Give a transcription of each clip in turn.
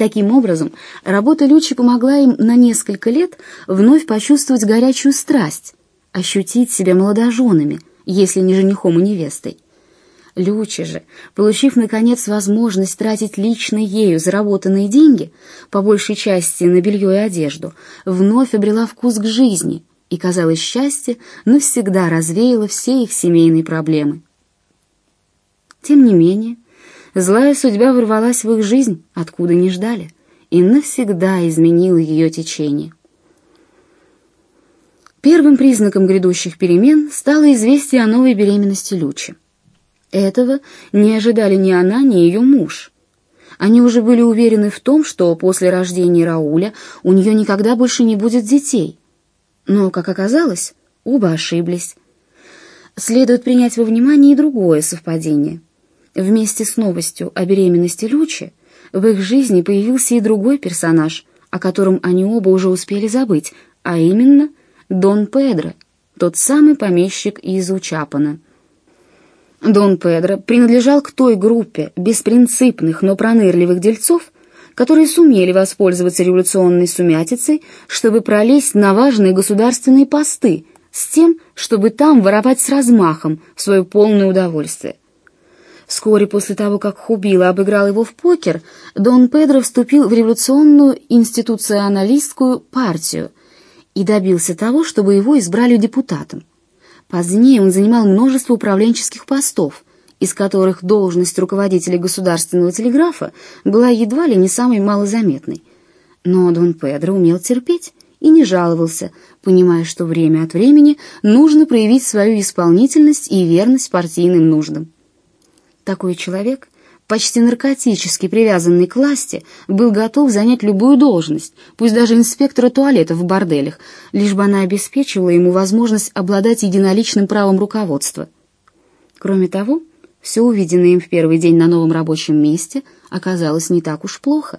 Таким образом, работа Лючи помогла им на несколько лет вновь почувствовать горячую страсть, ощутить себя молодоженами, если не женихом и невестой. Лючи же, получив, наконец, возможность тратить лично ею заработанные деньги, по большей части на белье и одежду, вновь обрела вкус к жизни, и, казалось, счастье навсегда развеяло все их семейные проблемы. Тем не менее, злая судьба ворвалась в их жизнь, откуда не ждали, и навсегда изменила ее течение. Первым признаком грядущих перемен стало известие о новой беременности Лючи. Этого не ожидали ни она, ни ее муж. Они уже были уверены в том, что после рождения Рауля у нее никогда больше не будет детей. Но, как оказалось, оба ошиблись. Следует принять во внимание и другое совпадение. Вместе с новостью о беременности Лючи в их жизни появился и другой персонаж, о котором они оба уже успели забыть, а именно Дон Педро, тот самый помещик из Учапана. Дон Педро принадлежал к той группе беспринципных, но пронырливых дельцов, которые сумели воспользоваться революционной сумятицей, чтобы пролезть на важные государственные посты, с тем, чтобы там воровать с размахом в свое полное удовольствие. Вскоре после того, как Хубила обыграл его в покер, Дон Педро вступил в революционную институционалистскую партию и добился того, чтобы его избрали депутатом. Позднее он занимал множество управленческих постов, из которых должность руководителя государственного телеграфа была едва ли не самой малозаметной. Но Дон Педро умел терпеть и не жаловался, понимая, что время от времени нужно проявить свою исполнительность и верность партийным нуждам. Такой человек, почти наркотически привязанный к власти, был готов занять любую должность, пусть даже инспектора туалетов в борделях, лишь бы она обеспечивала ему возможность обладать единоличным правом руководства. Кроме того, все увиденное им в первый день на новом рабочем месте оказалось не так уж плохо.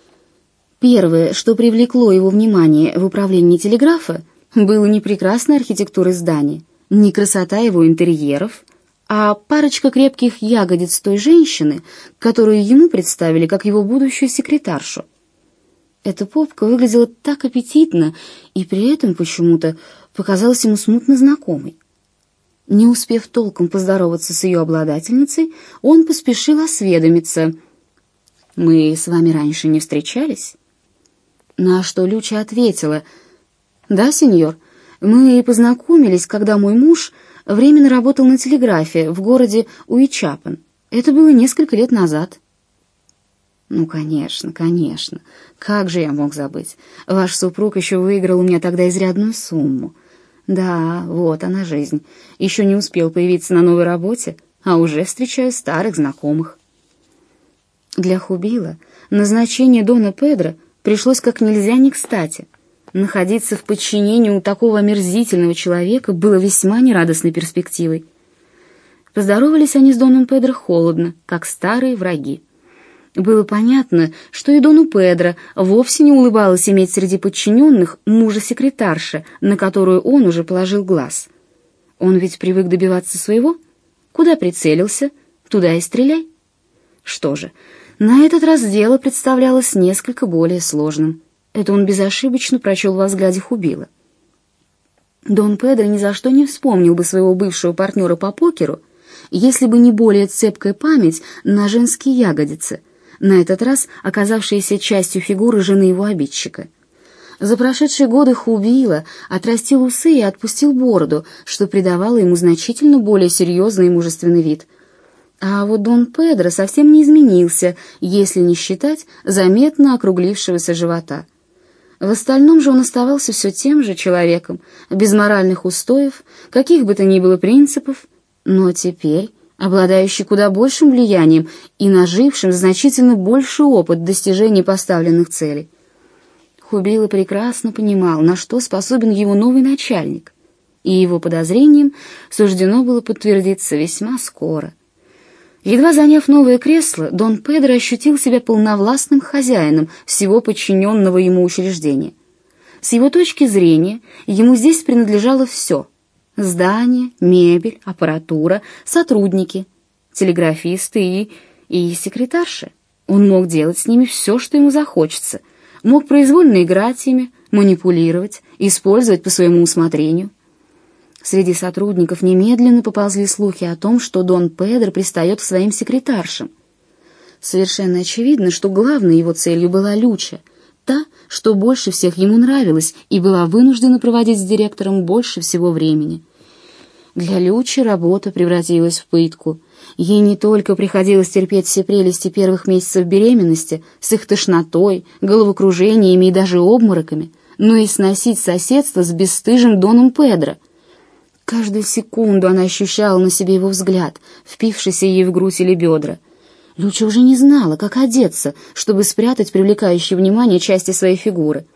Первое, что привлекло его внимание в управлении телеграфа, было не прекрасная архитектура здания, не красота его интерьеров, а парочка крепких ягодиц той женщины, которую ему представили как его будущую секретаршу. Эта попка выглядела так аппетитно и при этом почему-то показалась ему смутно знакомой. Не успев толком поздороваться с ее обладательницей, он поспешил осведомиться: «Мы с вами раньше не встречались?» На что Люча ответила: «Да, сеньор, мы познакомились, когда мой муж временно работал на телеграфе в городе Уичапан. Это было несколько лет назад». «Ну, конечно, конечно. Как же я мог забыть? Ваш супруг еще выиграл у меня тогда изрядную сумму. Да, вот она жизнь. Еще не успел появиться на новой работе, а уже встречаю старых знакомых». Для Хубила назначение Дона Педро пришлось как нельзя не кстати. Находиться в подчинении у такого омерзительного человека было весьма нерадостной перспективой. Поздоровались они с Доном Педро холодно, как старые враги. Было понятно, что и Дону Педро вовсе не улыбалось иметь среди подчиненных мужа-секретарши, на которую он уже положил глаз. Он ведь привык добиваться своего. Куда прицелился, туда и стреляй. Что же, на этот раз дело представлялось несколько более сложным. Это он безошибочно прочел во взгляде Хубила. Дон Педро ни за что не вспомнил бы своего бывшего партнера по покеру, если бы не более цепкая память на женские ягодицы, на этот раз оказавшиеся частью фигуры жены его обидчика. За прошедшие годы Хубила отрастил усы и отпустил бороду, что придавало ему значительно более серьезный и мужественный вид. А вот Дон Педро совсем не изменился, если не считать заметно округлившегося живота. В остальном же он оставался все тем же человеком, без моральных устоев, каких бы то ни было принципов, но теперь обладающий куда большим влиянием и нажившим значительно больший опыт достижения поставленных целей. Хубила прекрасно понимал, на что способен его новый начальник, и его подозрениям суждено было подтвердиться весьма скоро. Едва заняв новое кресло, Дон Педро ощутил себя полновластным хозяином всего подчиненного ему учреждения. С его точки зрения, ему здесь принадлежало все: здание, мебель, аппаратура, сотрудники, телеграфисты и секретарши. Он мог делать с ними все, что ему захочется, мог произвольно играть ими, манипулировать, использовать по своему усмотрению. Среди сотрудников немедленно поползли слухи о том, что Дон Педро пристает к своим секретаршам. Совершенно очевидно, что главной его целью была Люча, та, что больше всех ему нравилась и была вынуждена проводить с директором больше всего времени. Для Лючи работа превратилась в пытку. Ей не только приходилось терпеть все прелести первых месяцев беременности с их тошнотой, головокружениями и даже обмороками, но и сносить соседство с бесстыжим Доном Педро. Каждую секунду она ощущала на себе его взгляд, впившийся ей в грудь или бедра. Люча уже не знала, как одеться, чтобы спрятать привлекающее внимание части своей фигуры.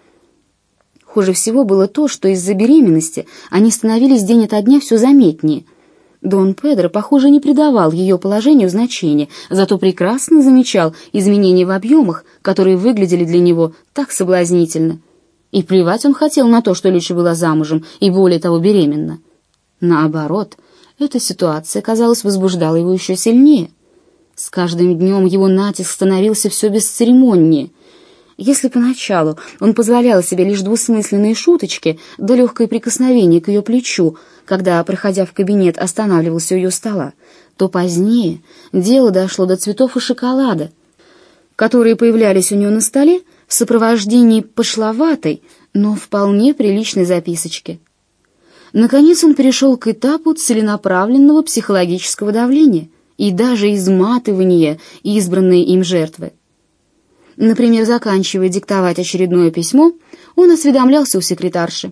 Хуже всего было то, что из-за беременности они становились день ото дня все заметнее. Дон Педро, похоже, не придавал ее положению значения, зато прекрасно замечал изменения в объемах, которые выглядели для него так соблазнительно. И плевать он хотел на то, что Люча была замужем и, более того, беременна. Наоборот, эта ситуация, казалось, возбуждала его еще сильнее. С каждым днем его натиск становился все бесцеремоннее. Если поначалу он позволял себе лишь двусмысленные шуточки да легкое прикосновение к ее плечу, когда, проходя в кабинет, останавливался у ее стола, то позднее дело дошло до цветов и шоколада, которые появлялись у нее на столе в сопровождении пошловатой, но вполне приличной записочки. Наконец он перешел к этапу целенаправленного психологического давления и даже изматывания избранной им жертвы. Например, заканчивая диктовать очередное письмо, он осведомлялся у секретарши.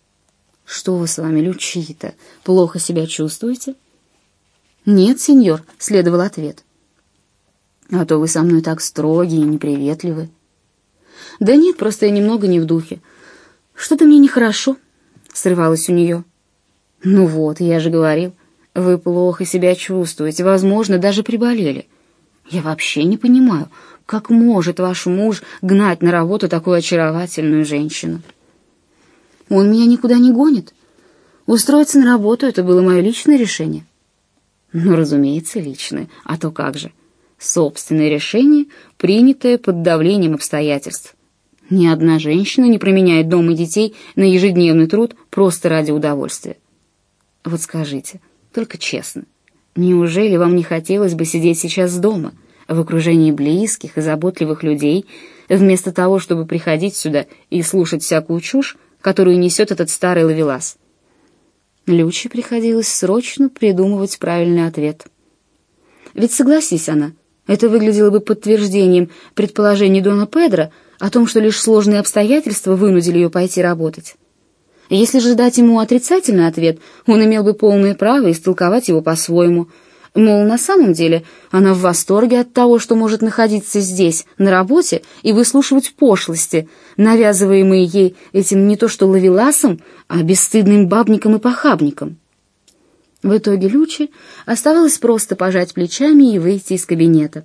«Что вы с вами, Лючита, плохо себя чувствуете?» «Нет, сеньор», — следовал ответ. «А то вы со мной так строги и неприветливы». «Да нет, просто я немного не в духе. Что-то мне нехорошо», — срывалось у нее. «Ну вот, я же говорил, вы плохо себя чувствуете, возможно, даже приболели. Я вообще не понимаю, как может ваш муж гнать на работу такую очаровательную женщину?» «Он меня никуда не гонит. Устроиться на работу — это было мое личное решение». «Ну, разумеется, личное. А то как же. Собственное решение, принятое под давлением обстоятельств. Ни одна женщина не променяет дом и детей на ежедневный труд просто ради удовольствия. Вот скажите, только честно, неужели вам не хотелось бы сидеть сейчас дома, в окружении близких и заботливых людей, вместо того, чтобы приходить сюда и слушать всякую чушь, которую несет этот старый ловелас?» Люче приходилось срочно придумывать правильный ответ. Ведь, согласись она, это выглядело бы подтверждением предположений Дона Педро о том, что лишь сложные обстоятельства вынудили ее пойти работать. Если же дать ему отрицательный ответ, он имел бы полное право истолковать его по-своему. Мол, на самом деле она в восторге от того, что может находиться здесь, на работе, и выслушивать пошлости, навязываемые ей этим не то что ловеласом, а бесстыдным бабником и похабником. В итоге Люче оставалось просто пожать плечами и выйти из кабинета.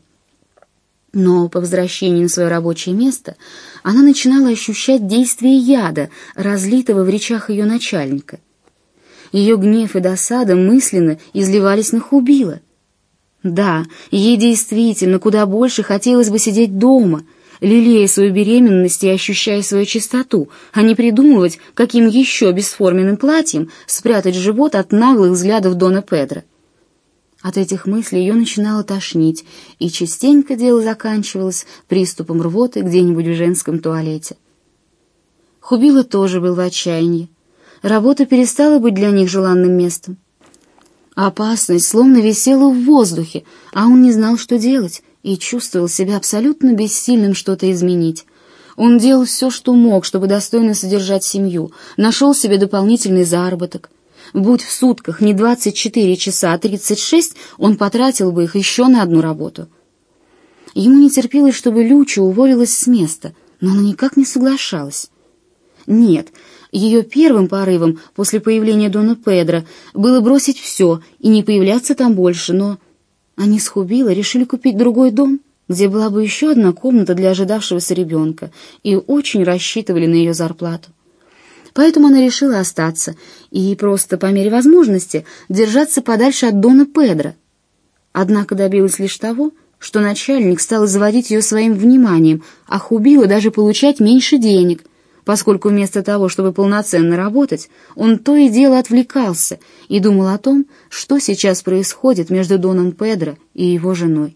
Но по возвращении на свое рабочее место она начинала ощущать действие яда, разлитого в речах ее начальника. Ее гнев и досада мысленно изливались на Хубила. Да, ей действительно куда больше хотелось бы сидеть дома, лелея свою беременность и ощущая свою чистоту, а не придумывать, каким еще бесформенным платьем спрятать живот от наглых взглядов Дона Педро. От этих мыслей ее начинало тошнить, и частенько дело заканчивалось приступом рвоты где-нибудь в женском туалете. Хубила тоже был в отчаянии. Работа перестала быть для них желанным местом. Опасность словно висела в воздухе, а он не знал, что делать, и чувствовал себя абсолютно бессильным что-то изменить. Он делал все, что мог, чтобы достойно содержать семью, нашел себе дополнительный заработок. Будь в сутках не 24 часа, а 36, он потратил бы их еще на одну работу. Ему не терпелось, чтобы Люча уволилась с места, но она никак не соглашалась. Нет, ее первым порывом после появления Дона Педро было бросить все и не появляться там больше, но они с Хубила решили купить другой дом, где была бы еще одна комната для ожидавшегося ребенка, и очень рассчитывали на ее зарплату. Поэтому она решила остаться и просто, по мере возможности, держаться подальше от Дона Педро. Однако добилась лишь того, что начальник стал заводить ее своим вниманием, а Хубила даже получать меньше денег, поскольку вместо того, чтобы полноценно работать, он то и дело отвлекался и думал о том, что сейчас происходит между Доном Педро и его женой.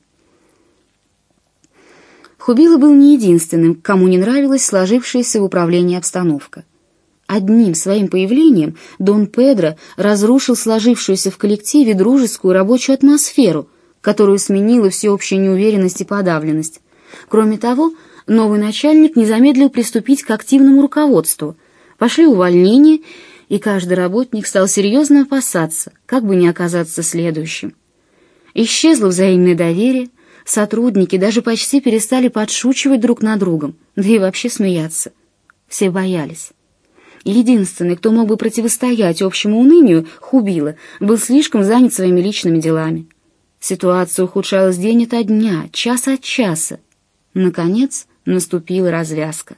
Хубила был не единственным, кому не нравилась сложившаяся в управлении обстановка. Одним своим появлением Дон Педро разрушил сложившуюся в коллективе дружескую рабочую атмосферу, которую сменила всеобщая неуверенность и подавленность. Кроме того, новый начальник не замедлил приступить к активному руководству. Пошли увольнения, и каждый работник стал серьезно опасаться, как бы не оказаться следующим. Исчезло взаимное доверие, сотрудники даже почти перестали подшучивать друг над другом, да и вообще смеяться. Все боялись. Единственный, кто мог бы противостоять общему унынию, Хубила, был слишком занят своими личными делами. Ситуация ухудшалась день ото дня, час от часа. Наконец наступила развязка.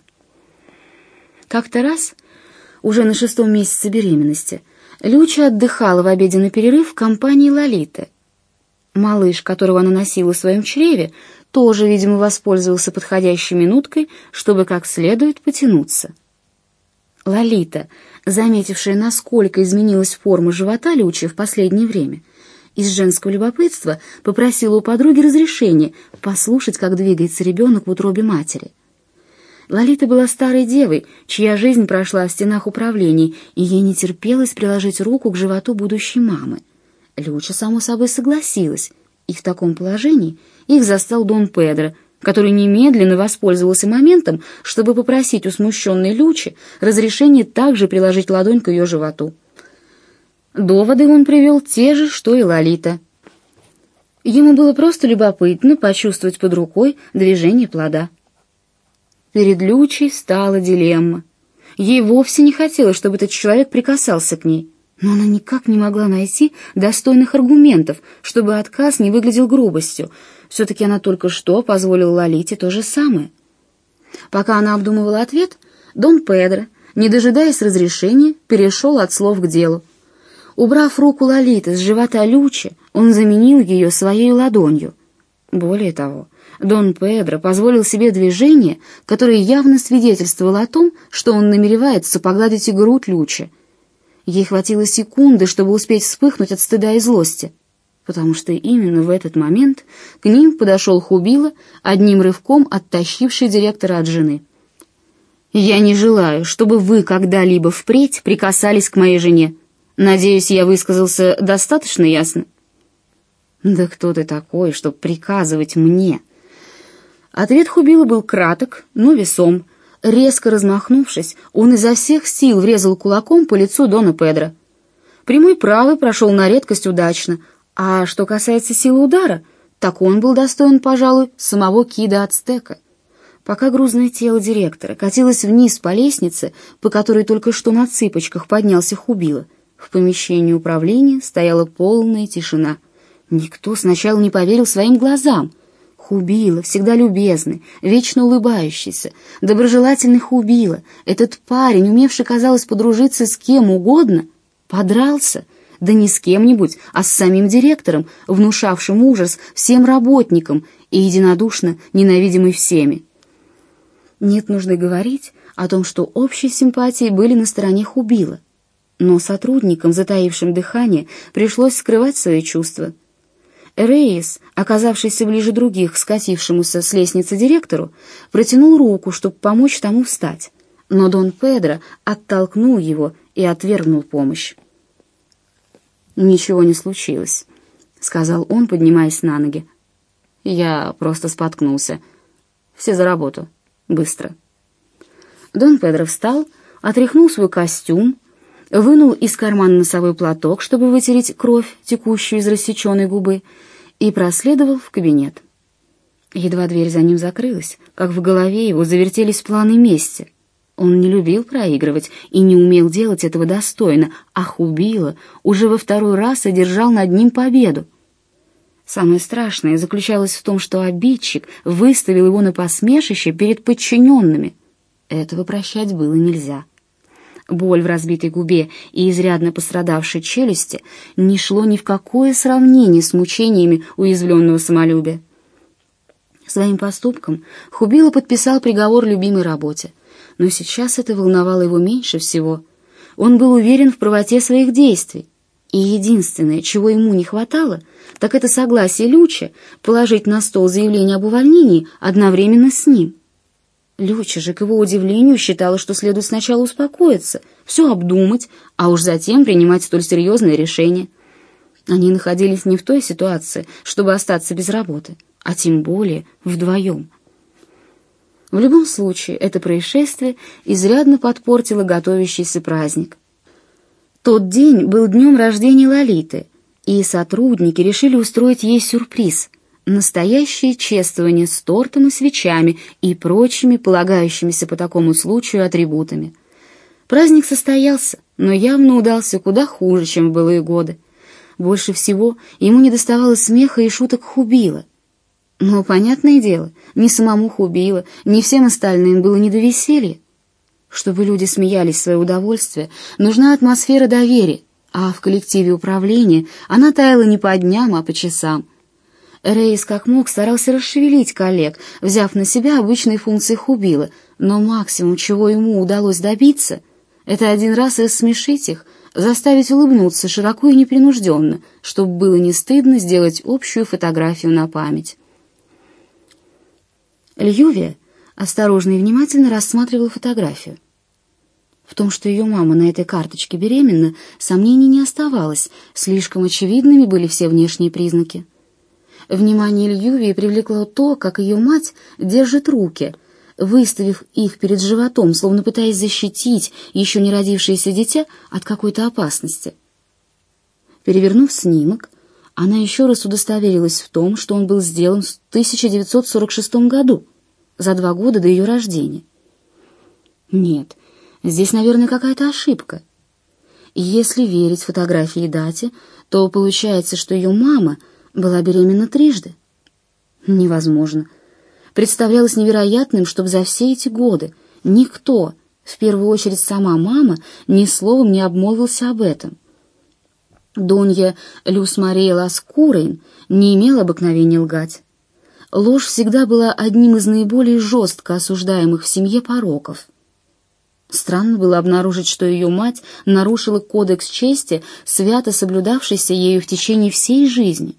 Как-то раз, уже на 6-м месяце беременности, Люча отдыхала в обеденный перерыв в компании Лолиты. Малыш, которого она носила в своем чреве, тоже, видимо, воспользовался подходящей минуткой, чтобы как следует потянуться. Лолита, заметившая, насколько изменилась форма живота Лючи в последнее время, из женского любопытства попросила у подруги разрешения послушать, как двигается ребенок в утробе матери. Лолита была старой девой, чья жизнь прошла в стенах управлений, и ей не терпелось приложить руку к животу будущей мамы. Люча, само собой, согласилась, и в таком положении их застал Дон Педро, который немедленно воспользовался моментом, чтобы попросить у смущенной Лючи разрешение также приложить ладонь к ее животу. Доводы он привел те же, что и Лолита. Ему было просто любопытно почувствовать под рукой движение плода. Перед Лючей стала дилемма. Ей вовсе не хотелось, чтобы этот человек прикасался к ней, но она никак не могла найти достойных аргументов, чтобы отказ не выглядел грубостью. Все-таки она только что позволила Лолите то же самое. Пока она обдумывала ответ, Дон Педро, не дожидаясь разрешения, перешел от слов к делу. Убрав руку Лолиты с живота Лючи, он заменил ее своей ладонью. Более того, Дон Педро позволил себе движение, которое явно свидетельствовало о том, что он намеревается погладить и грудь Лючи. Ей хватило секунды, чтобы успеть вспыхнуть от стыда и злости, потому что именно в этот момент к ним подошел Хубила, одним рывком оттащивший директора от жены. «Я не желаю, чтобы вы когда-либо впредь прикасались к моей жене. Надеюсь, я высказался достаточно ясно?» «Да кто ты такой, чтобы приказывать мне?» Ответ Хубила был краток, но весом. Резко размахнувшись, он изо всех сил врезал кулаком по лицу Дона Педро. Прямой правый прошел на редкость удачно, а что касается силы удара, так он был достоин, пожалуй, самого Кида Ацтека. Пока грузное тело директора катилось вниз по лестнице, по которой только что на цыпочках поднялся Хубила, в помещении управления стояла полная тишина. Никто сначала не поверил своим глазам. Хубила, всегда любезный, вечно улыбающийся, доброжелательный Хубила, этот парень, умевший, казалось, подружиться с кем угодно, подрался, да не с кем-нибудь, а с самим директором, внушавшим ужас всем работникам и единодушно ненавидимый всеми. Нет нужды говорить о том, что общие симпатии были на стороне Хубила, но сотрудникам, затаившим дыхание, пришлось скрывать свои чувства. Рейс, оказавшийся ближе других к скатившемуся с лестницы директору, протянул руку, чтобы помочь тому встать, но Дон Педро оттолкнул его и отвергнул помощь. «Ничего не случилось», — сказал он, поднимаясь на ноги. «Я просто споткнулся. Все за работу. Быстро». Дон Педро встал, отряхнул свой костюм, вынул из кармана носовой платок, чтобы вытереть кровь, текущую из рассеченной губы, и проследовал в кабинет. Едва дверь за ним закрылась, как в голове его завертелись планы мести. Он не любил проигрывать и не умел делать этого достойно, а Хубила уже во второй раз одержал над ним победу. Самое страшное заключалось в том, что обидчик выставил его на посмешище перед подчиненными. Этого прощать было нельзя. Боль в разбитой губе и изрядно пострадавшей челюсти не шло ни в какое сравнение с мучениями уязвленного самолюбия. Своим поступком Хубила подписал приговор любимой работе, но сейчас это волновало его меньше всего. Он был уверен в правоте своих действий, и единственное, чего ему не хватало, так это согласие Люча положить на стол заявление об увольнении одновременно с ним. Люча же, к его удивлению, считала, что следует сначала успокоиться, все обдумать, а уж затем принимать столь серьезное решение. Они находились не в той ситуации, чтобы остаться без работы, а тем более вдвоем. В любом случае, это происшествие изрядно подпортило готовящийся праздник. Тот день был днем рождения Лолиты, и сотрудники решили устроить ей сюрприз — настоящее чествование с тортом и свечами и прочими полагающимися по такому случаю атрибутами. Праздник состоялся, но явно удался куда хуже, чем в былые годы. Больше всего ему недоставало смеха и шуток Хубила. Но, понятное дело, ни самому Хубила, ни всем остальным было не до веселья. Чтобы люди смеялись в свое удовольствие, нужна атмосфера доверия, а в коллективе управления она таяла не по дням, а по часам. Рейс как мог старался расшевелить коллег, взяв на себя обычные функции Хубила, но максимум, чего ему удалось добиться, это один раз рассмешить их, заставить улыбнуться широко и непринужденно, чтобы было не стыдно сделать общую фотографию на память. Льювия осторожно и внимательно рассматривала фотографию. В том, что ее мама на этой карточке беременна, сомнений не оставалось, слишком очевидными были все внешние признаки. Внимание Льювии привлекло то, как ее мать держит руки, выставив их перед животом, словно пытаясь защитить еще не родившееся дитя от какой-то опасности. Перевернув снимок, она еще раз удостоверилась в том, что он был сделан в 1946 году, за 2 года до ее рождения. Нет, здесь, наверное, какая-то ошибка. И если верить фотографии и дате, то получается, что ее мама была беременна 3 раза. Невозможно. Представлялось невероятным, чтобы за все эти годы никто, в первую очередь сама мама, ни словом не обмолвился об этом. Донья Люс Мария Ласкурейн не имела обыкновения лгать. Ложь всегда была одним из наиболее жестко осуждаемых в семье пороков. Странно было обнаружить, что ее мать нарушила кодекс чести, свято соблюдавшийся ею в течение всей жизни.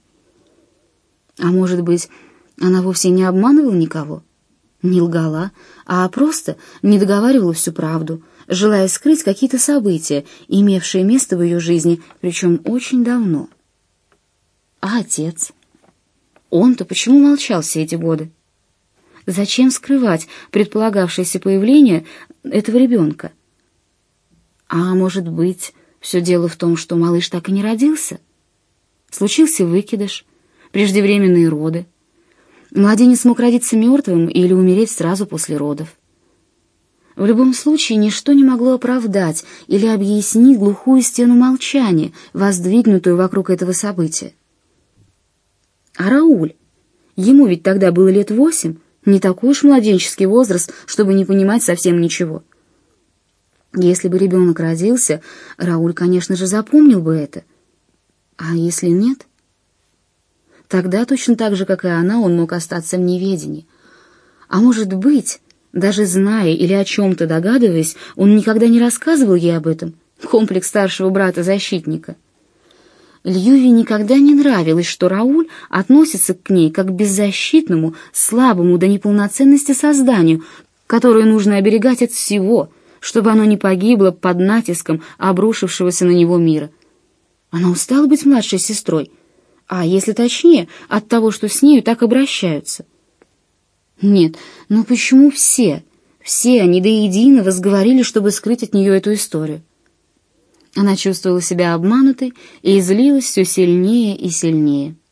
А может быть, она вовсе не обманывала никого, не лгала, а просто не договаривала всю правду, желая скрыть какие-то события, имевшие место в ее жизни, причем очень давно. А отец? Он-то почему молчал все эти годы? Зачем скрывать предполагавшееся появление этого ребенка? А может быть, все дело в том, что малыш так и не родился? Случился выкидыш, преждевременные роды. Младенец мог родиться мертвым или умереть сразу после родов. В любом случае, ничто не могло оправдать или объяснить глухую стену молчания, воздвигнутую вокруг этого события. А Рауль? Ему ведь тогда было лет 8, не такой уж младенческий возраст, чтобы не понимать совсем ничего. Если бы ребенок родился, Рауль, конечно же, запомнил бы это. А если нет? Тогда точно так же, как и она, он мог остаться в неведении. А может быть, даже зная или о чем-то догадываясь, он никогда не рассказывал ей об этом. Комплекс старшего брата-защитника. Льюви никогда не нравилось, что Рауль относится к ней как к беззащитному, слабому до неполноценности созданию, которое нужно оберегать от всего, чтобы оно не погибло под натиском обрушившегося на него мира. Она устала быть младшей сестрой, а, если точнее, от того, что с нею так обращаются. Нет, но почему все они до единого сговорили, чтобы скрыть от нее эту историю? Она чувствовала себя обманутой и злилась все сильнее и сильнее.